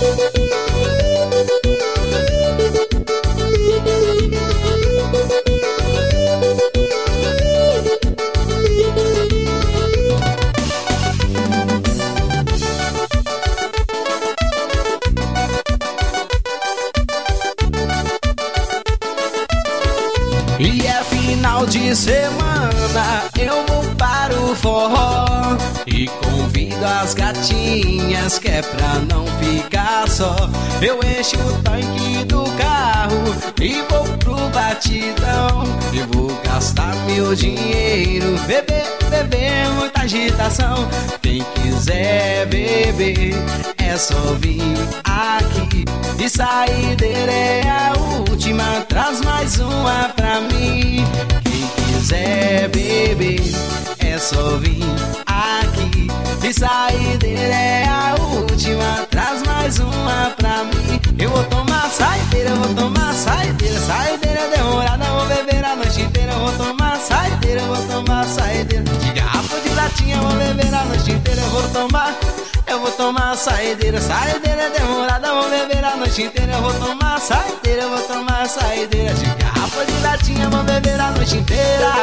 E é final de semana, eu vou para o forró e convido as gatinhas que é pra não ficar só. Eu encho o tanque do carro e vou pro batidão e vou gastar meu dinheiro, beber, beber, muita agitação. Quem quiser beber é só vir aqui. E saideira é a última, traz mais uma pra mim. Quem quiser beber é só vir aqui. E saideira é a última, traz mais uma pra mim. Eu vou tomar saideira, eu vou tomar saideira. Saideira demorada, vou beber a noite inteira. Eu vou tomar saideira, eu vou tomar saideira. De garrafa de latinha, vou beber a noite inteira. Eu vou tomar saideira. Saideira demorada, vou beber a noite inteira. Eu vou tomar saideira, eu vou tomar saideira. De garrafa de latinha, vou beber a noite inteira.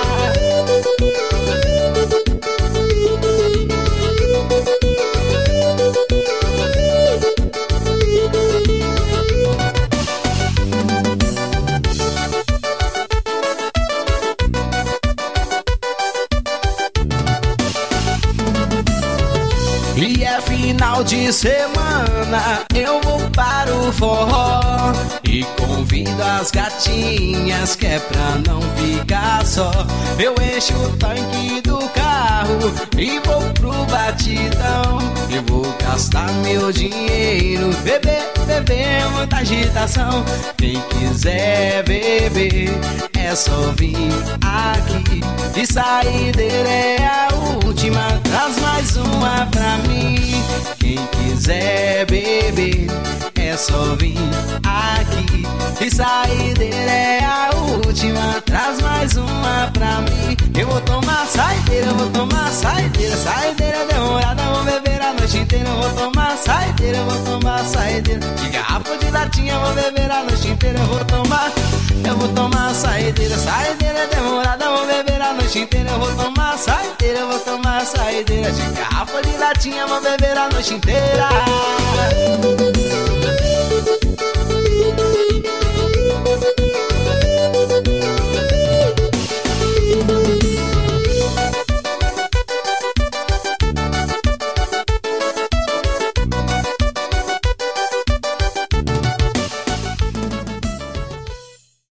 E é final de semana, eu vou para o forró e convido as gatinhas que é pra não ficar só. Eu encho o tanque do carro e vou pro batidão e vou gastar meu dinheiro, beber, beber, muita agitação. Quem quiser beber é só vir aqui. E saideira é a última, traz mais uma pra mim. Quem quiser beber é só vir aqui. E saideira é a última, traz mais uma pra mim. Eu vou tomar saideira, eu vou tomar saideira. Saideira demorada, vou beber a noite inteira. Eu vou tomar saideira, eu vou tomar saideira. De garrafa de latinha, vou beber a noite inteira. Eu vou tomar saideira. Saideira demorada, vou beber a noite inteira. Eu vou tomar saideira, eu vou tomar saideira. De garrafa de latinha, vou beber a noite inteira.